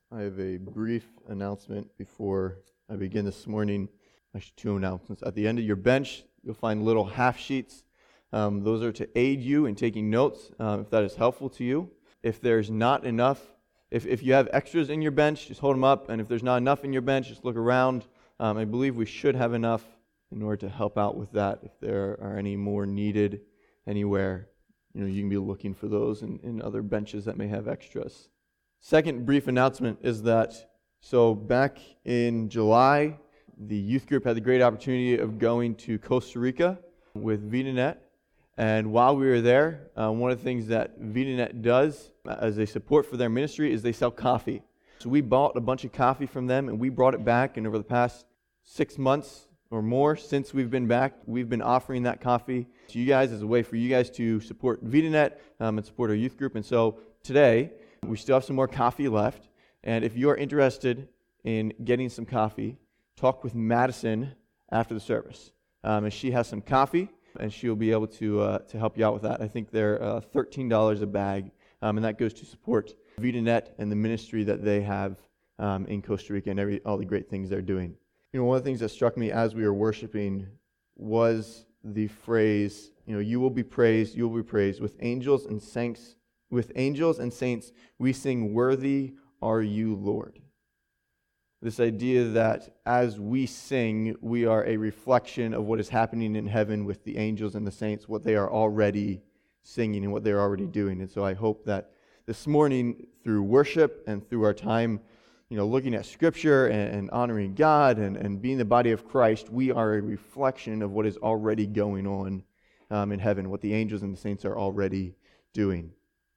I have a brief announcement before I begin this morning. Actually, two announcements. At the end of your bench, you'll find little half sheets. Those are to aid you in taking notes, if that is helpful to you. If there's not enough, if you have extras in your bench, just hold them up. And if there's not enough in your bench, just look around. I believe we should have enough in order to help out with that. If there are any more needed anywhere, you can be looking for those in other benches that may have extras. Second brief announcement is that, so back in July, the youth group had the great opportunity of going to Costa Rica with VitaNet. And while we were there, one of the things that VitaNet does as a support for their ministry is they sell coffee. So we bought a bunch of coffee from them and we brought it back. And over the past 6 months or more since we've been back, we've been offering that coffee to you guys as a way for you guys to support VitaNet and support our youth group. And so today, we still have some more coffee left, and if you are interested in getting some coffee, talk with Madison after the service. And she has some coffee, and she'll be able to help you out with that. I think they're $13 a bag, and that goes to support VitaNet and the ministry that they have in Costa Rica and all the great things they're doing. One of the things that struck me as we were worshiping was the phrase, you will be praised with angels and saints. With angels and saints, we sing, "Worthy are you, Lord." This idea that as we sing, we are a reflection of what is happening in heaven with the angels and the saints, what they are already singing and what they're already doing. And so I hope that this morning, through worship and through our time, looking at Scripture and honoring God and being the body of Christ, we are a reflection of what is already going on in heaven, what the angels and the saints are already doing.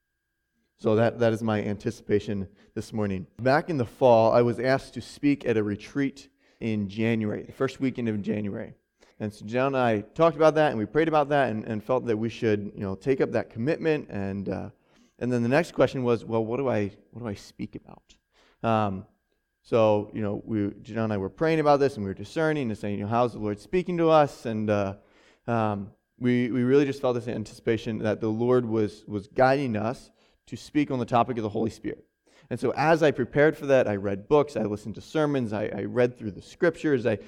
So that is my anticipation this morning. Back in the fall, I was asked to speak at a retreat in January, the first weekend of January. And so John and I talked about that, and we prayed about that, and felt that we should, take up that commitment. And then the next question was, well, what do I speak about? So John and I were praying about this, and we were discerning and saying, how's the Lord speaking to us? And we really just felt this anticipation that the Lord was guiding us to speak on the topic of the Holy Spirit. And so as I prepared for that, I read books, I listened to sermons, I read through the Scriptures, I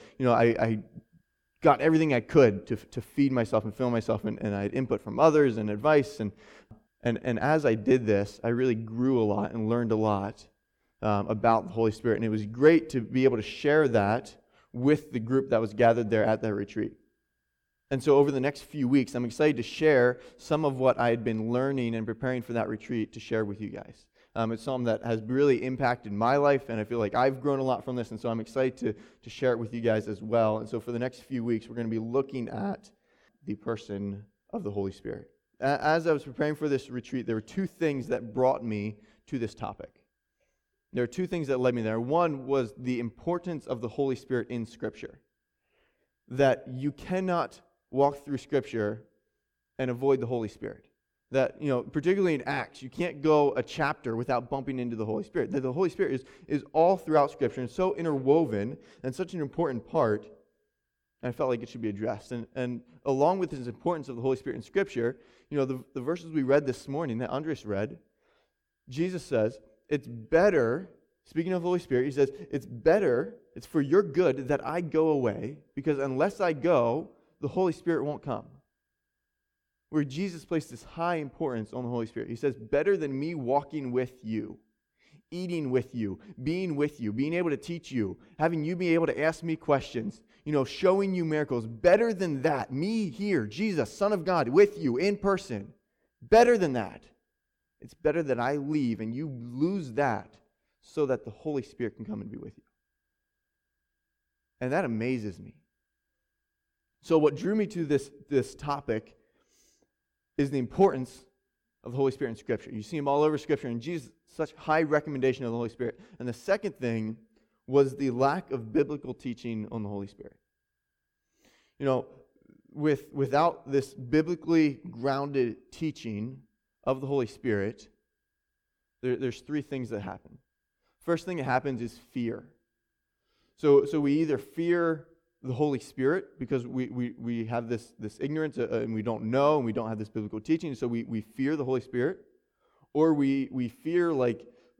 got everything I could to feed myself and fill myself, and I had input from others and advice. And as I did this, I really grew a lot and learned a lot about the Holy Spirit. And it was great to be able to share that with the group that was gathered there at that retreat. And so over the next few weeks, I'm excited to share some of what I had been learning and preparing for that retreat to share with you guys. It's something that has really impacted my life, and I feel like I've grown a lot from this, and so I'm excited to share it with you guys as well. And so for the next few weeks, we're going to be looking at the person of the Holy Spirit. As I was preparing for this retreat, there were two things that brought me to this topic. There are two things that led me there. One was the importance of the Holy Spirit in Scripture. That you cannot walk through Scripture and avoid the Holy Spirit. That, particularly in Acts, you can't go a chapter without bumping into the Holy Spirit. That the Holy Spirit is all throughout Scripture and so interwoven and such an important part, and I felt like it should be addressed. And along with this importance of the Holy Spirit in Scripture, the verses we read this morning that Andres read, Jesus says, it's better, speaking of the Holy Spirit, he says, it's for your good that I go away, because unless I go, the Holy Spirit won't come. Where Jesus placed this high importance on the Holy Spirit. He says, better than me walking with you, eating with you, being able to teach you, having you be able to ask me questions, showing you miracles. Better than that, me here, Jesus, Son of God, with you in person. Better than that. It's better that I leave and you lose that so that the Holy Spirit can come and be with you. And that amazes me. So what drew me to this topic is the importance of the Holy Spirit in Scripture. You see him all over Scripture, and Jesus, such high recommendation of the Holy Spirit. And the second thing was the lack of biblical teaching on the Holy Spirit. Without this biblically grounded teaching of the Holy Spirit, there's three things that happen. First thing that happens is fear. So we either fear the Holy Spirit because we have this ignorance and we don't know and we don't have this biblical teaching, so we fear the Holy Spirit, or we fear like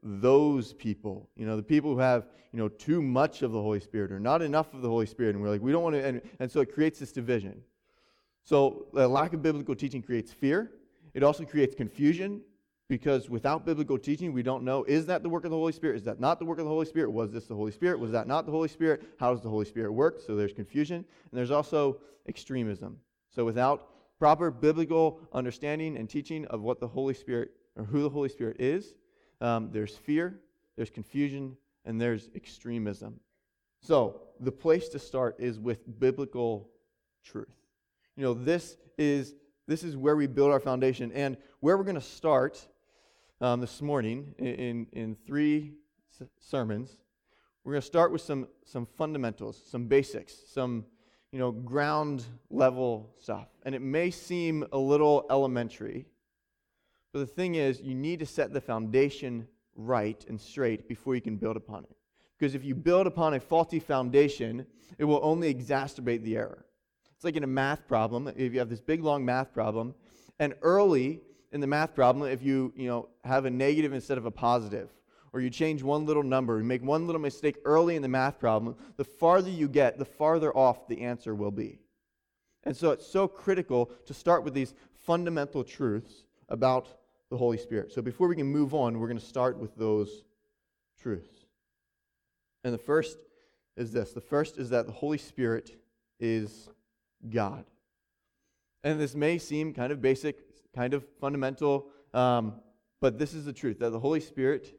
those people, the people who have, too much of the Holy Spirit or not enough of the Holy Spirit. And we're like, we don't want to, and so it creates this division. So the lack of biblical teaching creates fear. It also creates confusion because without biblical teaching, we don't know, is that the work of the Holy Spirit? Is that not the work of the Holy Spirit? Was this the Holy Spirit? Was that not the Holy Spirit? How does the Holy Spirit work? So there's confusion. And there's also extremism. So without proper biblical understanding and teaching of what the Holy Spirit or who the Holy Spirit is, there's fear, there's confusion, and there's extremism. So the place to start is with biblical truth. This is where we build our foundation, and where we're going to start this morning in 3 sermons. We're going to start with some fundamentals, some basics, some ground level stuff, and it may seem a little elementary, but the thing is, you need to set the foundation right and straight before you can build upon it. Because if you build upon a faulty foundation, it will only exacerbate the error. It's like in a math problem. If you have this big, long math problem, and early in the math problem, if you have a negative instead of a positive, or you change one little number, you make one little mistake early in the math problem, the farther you get, the farther off the answer will be. And so it's so critical to start with these fundamental truths about the Holy Spirit. So before we can move on, we're going to start with those truths. And the first is this. The first is that the Holy Spirit is God. And this may seem kind of basic, kind of fundamental, but this is the truth, that the Holy Spirit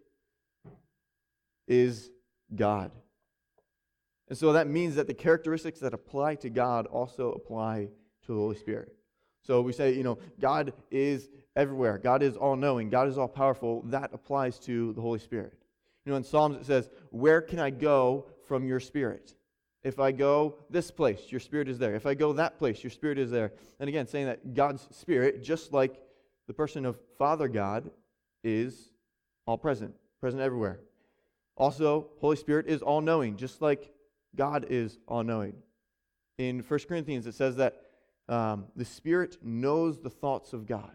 is God. And so that means that the characteristics that apply to God also apply to the Holy Spirit. So we say, God is everywhere. God is all-knowing. God is all-powerful. That applies to the Holy Spirit. In Psalms it says, where can I go from your Spirit? If I go this place, your Spirit is there. If I go that place, your Spirit is there. And again, saying that God's Spirit, just like the person of Father God, is all-present, present everywhere. Also, Holy Spirit is all-knowing, just like God is all-knowing. In 1 Corinthians, it says that the Spirit knows the thoughts of God.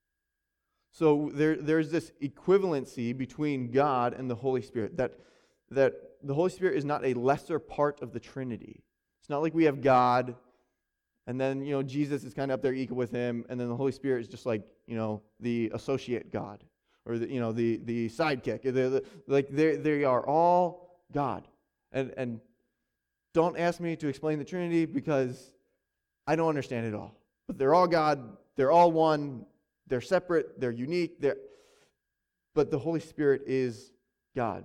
So there's this equivalency between God and the Holy Spirit, that the Holy Spirit is not a lesser part of the Trinity. It's not like we have God, and then Jesus is kind of up there equal with him, and then the Holy Spirit is just like the associate God, or the sidekick. They are all God, and don't ask me to explain the Trinity because I don't understand it all. But they're all God. They're all one. They're separate. They're unique. But the Holy Spirit is God.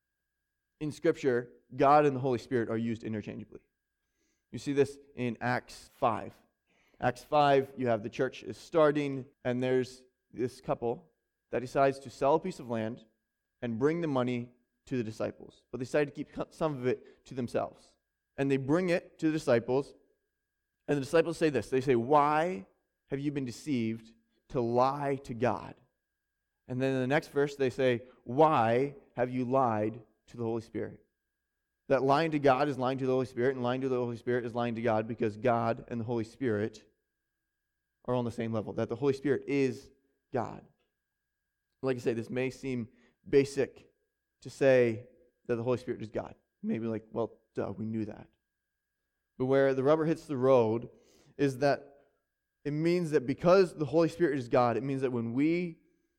In Scripture, God and the Holy Spirit are used interchangeably. You see this in Acts 5. Acts 5, you have the church is starting, and there's this couple that decides to sell a piece of land and bring the money to the disciples. But they decide to keep some of it to themselves. And they bring it to the disciples, and the disciples say this. They say, why have you been deceived to lie to God? And then in the next verse, they say, why have you lied to the Holy Spirit? That lying to God is lying to the Holy Spirit, and lying to the Holy Spirit is lying to God, because God and the Holy Spirit are on the same level. That the Holy Spirit is God. Like I say, this may seem basic to say that the Holy Spirit is God. Maybe like, well, duh, we knew that. But where the rubber hits the road is that it means that because the Holy Spirit is God, it means that when we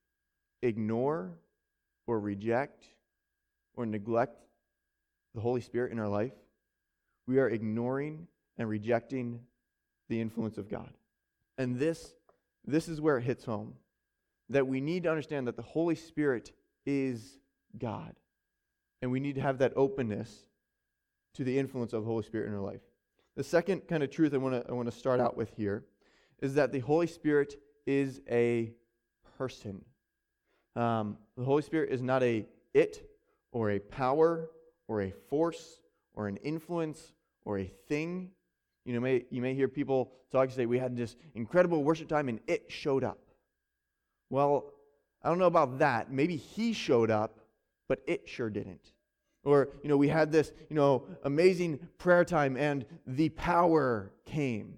ignore or reject or neglect the Holy Spirit in our life, we are ignoring and rejecting the influence of God. And this is where it hits home, that we need to understand that the Holy Spirit is God. And we need to have that openness to the influence of the Holy Spirit in our life. The second kind of truth I want to start out with here is that the Holy Spirit is a person. The Holy Spirit is not a it or a power or a force or an influence or a thing. You may hear people talk and say, we had this incredible worship time and it showed up. Well, I don't know about that. Maybe he showed up, but it sure didn't. Or, we had this, amazing prayer time and the power came.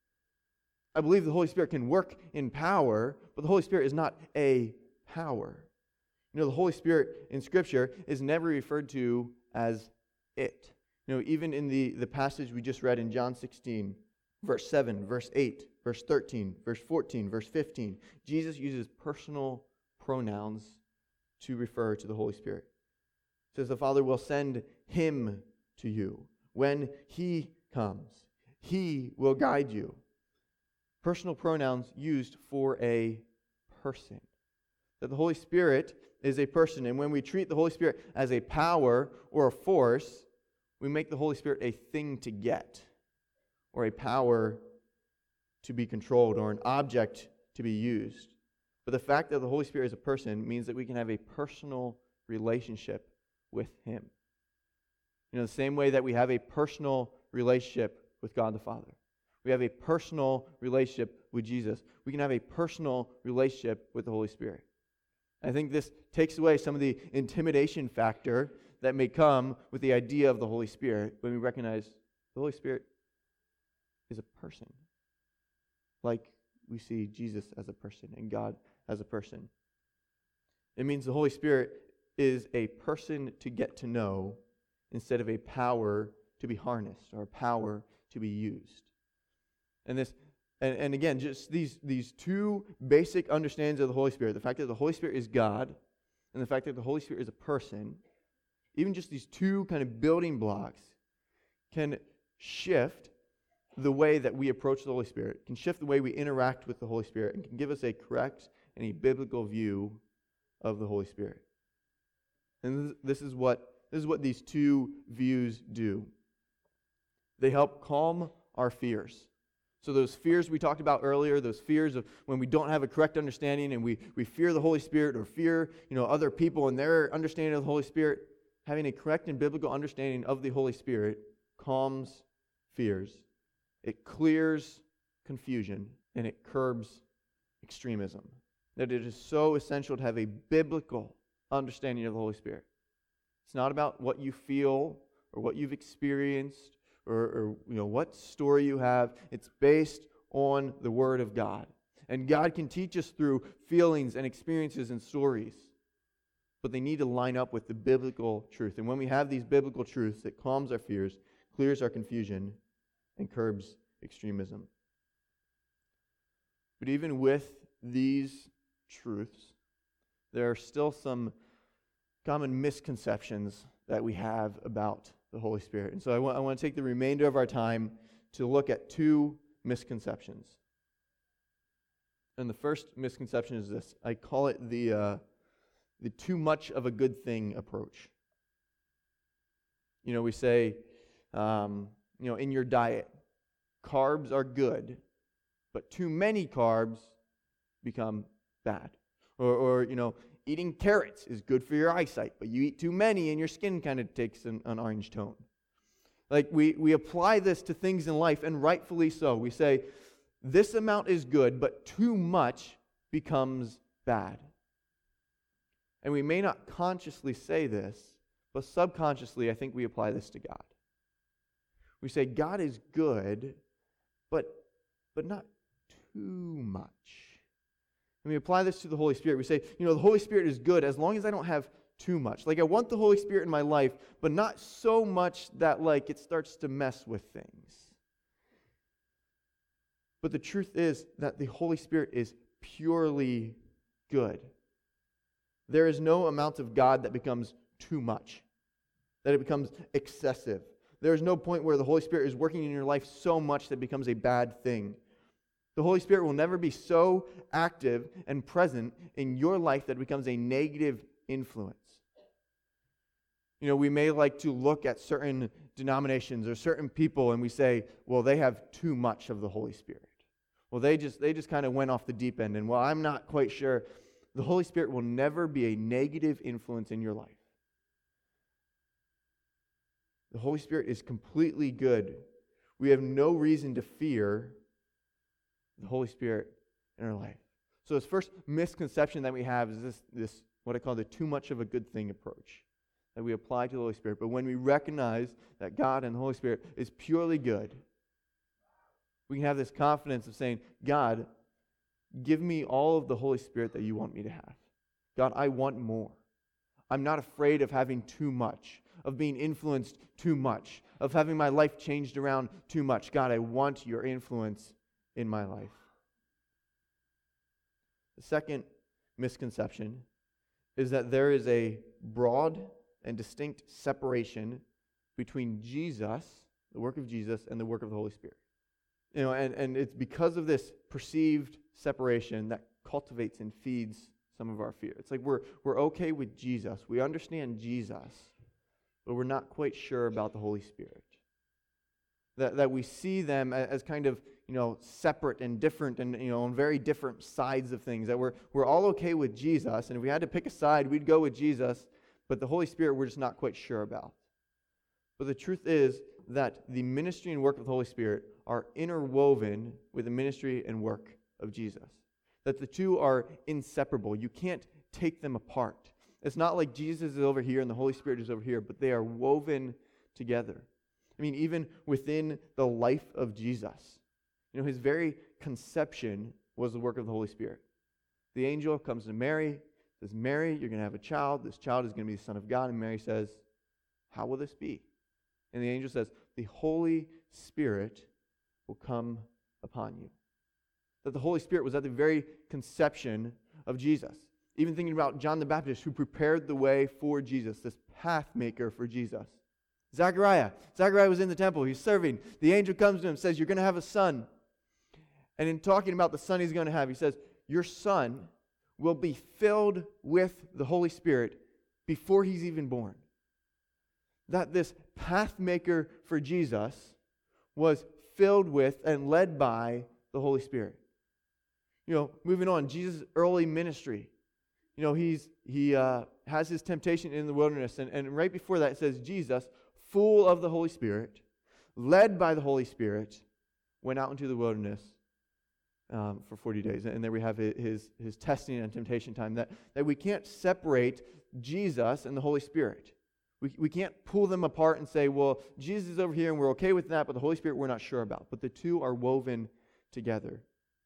I believe the Holy Spirit can work in power, but the Holy Spirit is not a power. The Holy Spirit in Scripture is never referred to as it. Even in the passage we just read in John 16, verse 7, verse 8, verse 13, verse 14, verse 15, Jesus uses personal pronouns to refer to the Holy Spirit. It says the Father will send Him to you. When He comes, He will guide you. Personal pronouns used for a person. That the Holy Spirit is a person. And when we treat the Holy Spirit as a power or a force, we make the Holy Spirit a thing to get, or a power to be controlled, or an object to be used. But the fact that the Holy Spirit is a person means that we can have a personal relationship with Him. The same way that we have a personal relationship with God the Father. We have a personal relationship with Jesus. We can have a personal relationship with the Holy Spirit. I think this takes away some of the intimidation factor that may come with the idea of the Holy Spirit when we recognize the Holy Spirit is a person. Like we see Jesus as a person and God as a person. It means the Holy Spirit is a person to get to know instead of a power to be harnessed or a power to be used. And again, just these two basic understandings of the Holy Spirit, the fact that the Holy Spirit is God and the fact that the Holy Spirit is a person, even just these two kind of building blocks can shift the way that we approach the Holy Spirit, can shift the way we interact with the Holy Spirit, and can give us a correct and a biblical view of the Holy Spirit. And this is what these two views do. They help calm our fears. So those fears we talked about earlier, those fears of when we don't have a correct understanding and we fear the Holy Spirit or fear, other people and their understanding of the Holy Spirit, having a correct and biblical understanding of the Holy Spirit calms fears. It clears confusion and it curbs extremism. That it is so essential to have a biblical understanding of the Holy Spirit. It's not about what you feel or what you've experienced or what story you have. It's based on the Word of God. And God can teach us through feelings and experiences and stories. But they need to line up with the biblical truth. And when we have these biblical truths, it calms our fears, clears our confusion, and curbs extremism. But even with these truths, there are still some common misconceptions that we have about the Holy Spirit. And so I want to take the remainder of our time to look at two misconceptions. And the first misconception is this. I call it the too much of a good thing approach. We say, in your diet, carbs are good, but too many carbs become bad. Or eating carrots is good for your eyesight, but you eat too many and your skin kind of takes an orange tone. Like we apply this to things in life, and rightfully so. We say, this amount is good, but too much becomes bad. And we may not consciously say this, but subconsciously I think we apply this to God. We say, God is good, but not too much. And we apply this to the Holy Spirit. We say, the Holy Spirit is good as long as I don't have too much. Like I want the Holy Spirit in my life, but not so much that it starts to mess with things. But the truth is that the Holy Spirit is purely good. There is no amount of God that becomes too much, that it becomes excessive. There is no point where the Holy Spirit is working in your life so much that it becomes a bad thing. The Holy Spirit will never be so active and present in your life that it becomes a negative influence. We may like to look at certain denominations or certain people and we say, well, they have too much of the Holy Spirit. Well, they just kind of went off the deep end, and I'm not quite sure. The Holy Spirit will never be a negative influence in your life. The Holy Spirit is completely good. We have no reason to fear the Holy Spirit in our life. So this first misconception that we have is this what I call the too much of a good thing approach that we apply to the Holy Spirit. But when we recognize that God and the Holy Spirit is purely good, we can have this confidence of saying, God, give me all of the Holy Spirit that you want me to have. God, I want more. I'm not afraid of having too much, of being influenced too much, of having my life changed around too much. God, I want your influence in my life. The second misconception is that there is a broad and distinct separation between Jesus, the work of Jesus, and the work of the Holy Spirit. And it's because of this perceived separation that cultivates and feeds some of our fear. It's like we're okay with Jesus. We understand Jesus, but we're not quite sure about the Holy Spirit. That we see them as kind of, separate and different and, on very different sides of things. That we're all okay with Jesus, and if we had to pick a side, we'd go with Jesus, but the Holy Spirit we're just not quite sure about. But the truth is that the ministry and work of the Holy Spirit are interwoven with the ministry and work of Jesus. That the two are inseparable. You can't take them apart. It's not like Jesus is over here and the Holy Spirit is over here, but they are woven together. I mean, even within the life of Jesus, his very conception was the work of the Holy Spirit. The angel comes to Mary, says, Mary, you're going to have a child. This child is going to be the Son of God. And Mary says, how will this be? And the angel says, the Holy Spirit will come upon you. That the Holy Spirit was at the very conception of Jesus. Even thinking about John the Baptist, who prepared the way for Jesus, this path maker for Jesus. Zechariah was in the temple. He's serving. The angel comes to him and says, you're going to have a son. And in talking about the son he's going to have, he says, your son will be filled with the Holy Spirit before he's even born. That this path maker for Jesus was filled with and led by the Holy Spirit. Moving on, Jesus' early ministry. He has his temptation in the wilderness. And right before that, it says, Jesus, full of the Holy Spirit, led by the Holy Spirit, went out into the wilderness for 40 days. And there we have his testing and temptation time. That we can't separate Jesus and the Holy Spirit. We can't pull them apart and say, well, Jesus is over here and we're okay with that, but the Holy Spirit we're not sure about. But the two are woven together.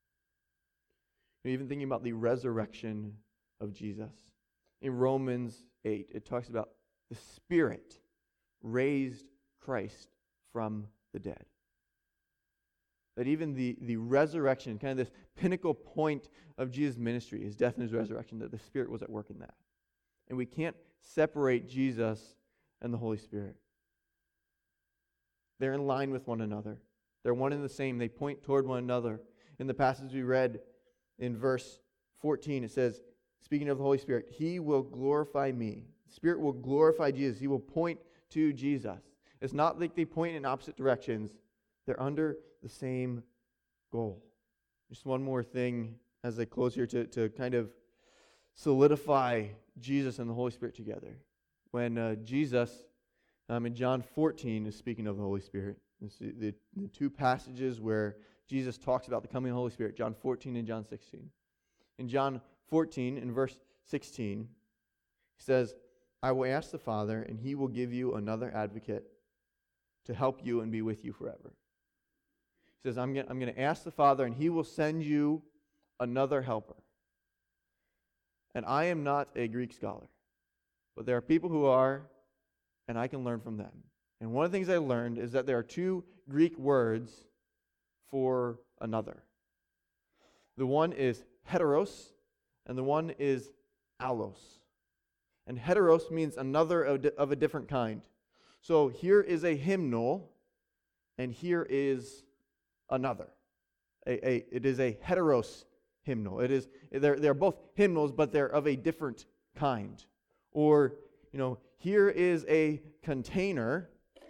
Even thinking about the resurrection of Jesus. In Romans 8, it talks about the Spirit raised Christ from the dead. That even the resurrection, kind of this pinnacle point of Jesus' ministry, his death and his resurrection, that the Spirit was at work in that. And we can't separate Jesus and the Holy Spirit. They're in line with one another. They're one and the same. They point toward one another. In the passage we read in verse 14, it says, speaking of the Holy Spirit, He will glorify me. The Spirit will glorify Jesus. He will point to Jesus. It's not like they point in opposite directions. They're under the same goal. Just one more thing as I close here to kind of solidify Jesus and the Holy Spirit together. When Jesus, in John 14, is speaking of the Holy Spirit, the two passages where Jesus talks about the coming of the Holy Spirit, John 14 and John 16. In John 14, in verse 16, he says, I will ask the Father, and He will give you another advocate to help you and be with you forever. He says, I'm going to ask the Father, and He will send you another helper. And I am not a Greek scholar, but there are people who are, and I can learn from them. And one of the things I learned is that there are two Greek words for another. The one is heteros, and the one is allos. And heteros means another of a different kind. So here is a hymnal, and here is another. It is a heteros hymnal. They're both hymnals, but they're of a different kind. Or, here is a container,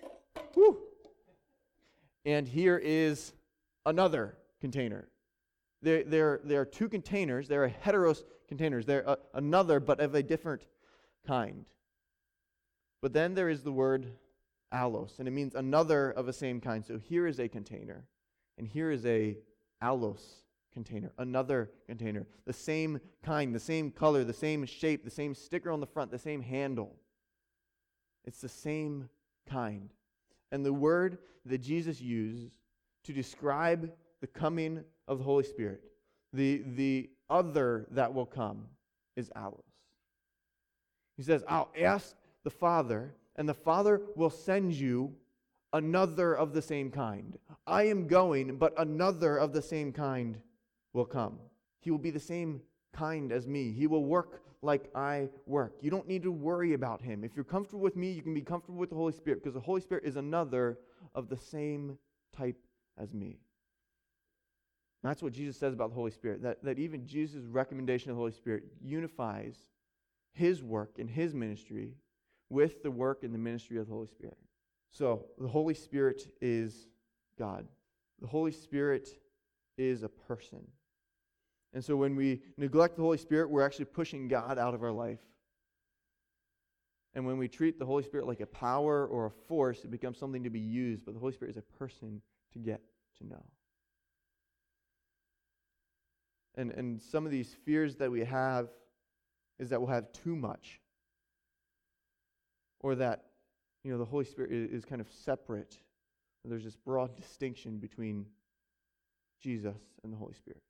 and here is another container. There are two containers. There are heteros containers. They're another, but of a different kind. But then there is the word allos, and it means another of the same kind. So here is a container, and here is a allos container, another container. The same kind, the same color, the same shape, the same sticker on the front, the same handle. It's the same kind. And the word that Jesus used to describe the coming of the Holy Spirit, the other that will come, is allos. He says, I'll ask the Father, and the Father will send you another of the same kind. I am going, but another of the same kind will come. He will be the same kind as me. He will work like I work. You don't need to worry about him. If you're comfortable with me, you can be comfortable with the Holy Spirit, because the Holy Spirit is another of the same type as me. And that's what Jesus says about the Holy Spirit, that even Jesus' recommendation of the Holy Spirit unifies his work and his ministry with the work and the ministry of the Holy Spirit. So, the Holy Spirit is God. The Holy Spirit is a person. And so when we neglect the Holy Spirit, we're actually pushing God out of our life. And when we treat the Holy Spirit like a power or a force, it becomes something to be used, but the Holy Spirit is a person to get to know. And some of these fears that we have is that we'll have too much. Or that, the Holy Spirit is kind of separate. There's this broad distinction between Jesus and the Holy Spirit.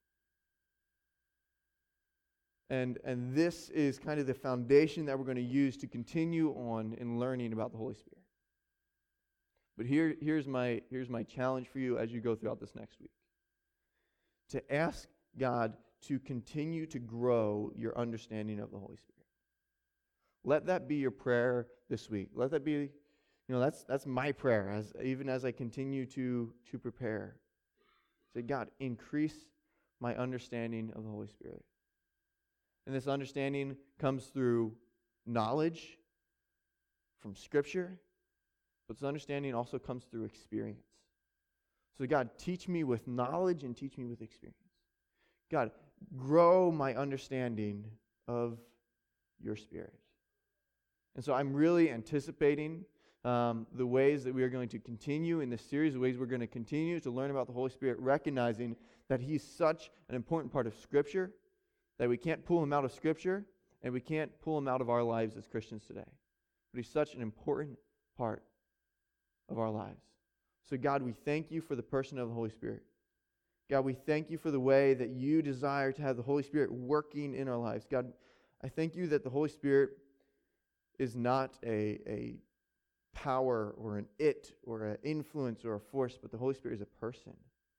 And this is kind of the foundation that we're going to use to continue on in learning about the Holy Spirit. But here's my challenge for you as you go throughout this next week. To ask God to continue to grow your understanding of the Holy Spirit. Let that be your prayer this week. Let that be, that's my prayer even as I continue to prepare. Say, God, increase my understanding of the Holy Spirit. And this understanding comes through knowledge from Scripture, but this understanding also comes through experience. So God, teach me with knowledge and teach me with experience. God, grow my understanding of your Spirit. And so I'm really anticipating the ways that we are going to continue in this series, the ways we're going to continue to learn about the Holy Spirit, recognizing that He's such an important part of Scripture that we can't pull Him out of Scripture and we can't pull Him out of our lives as Christians today. But He's such an important part of our lives. So God, we thank you for the person of the Holy Spirit. God, we thank you for the way that you desire to have the Holy Spirit working in our lives. God, I thank you that the Holy Spirit is not a power or an it or an influence or a force, but the Holy Spirit is a person.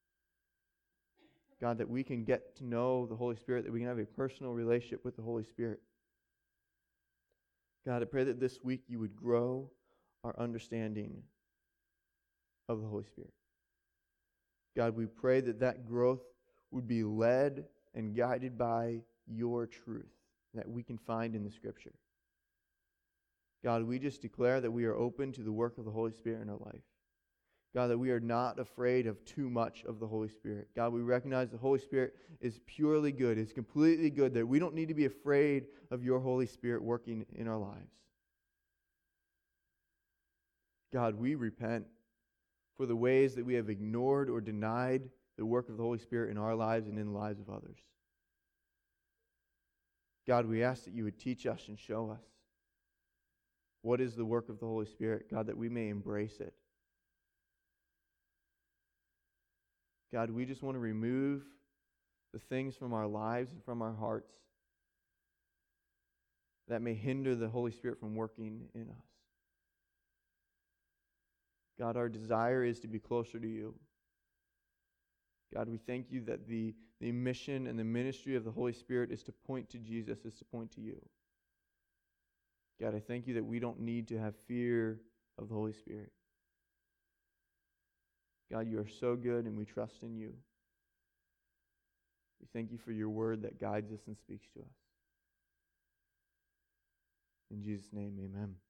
God, that we can get to know the Holy Spirit, that we can have a personal relationship with the Holy Spirit. God, I pray that this week you would grow our understanding of the Holy Spirit. God, we pray that that growth would be led and guided by your truth that we can find in the Scripture. God, we just declare that we are open to the work of the Holy Spirit in our life. God, that we are not afraid of too much of the Holy Spirit. God, we recognize the Holy Spirit is purely good, is completely good, that we don't need to be afraid of your Holy Spirit working in our lives. God, we repent for the ways that we have ignored or denied the work of the Holy Spirit in our lives and in the lives of others. God, we ask that you would teach us and show us what is the work of the Holy Spirit, God, that we may embrace it. God, we just want to remove the things from our lives and from our hearts that may hinder the Holy Spirit from working in us. God, our desire is to be closer to you. God, we thank you that the mission and the ministry of the Holy Spirit is to point to Jesus, is to point to you. God, I thank you that we don't need to have fear of the Holy Spirit. God, you are so good and we trust in you. We thank you for your word that guides us and speaks to us. In Jesus' name, amen.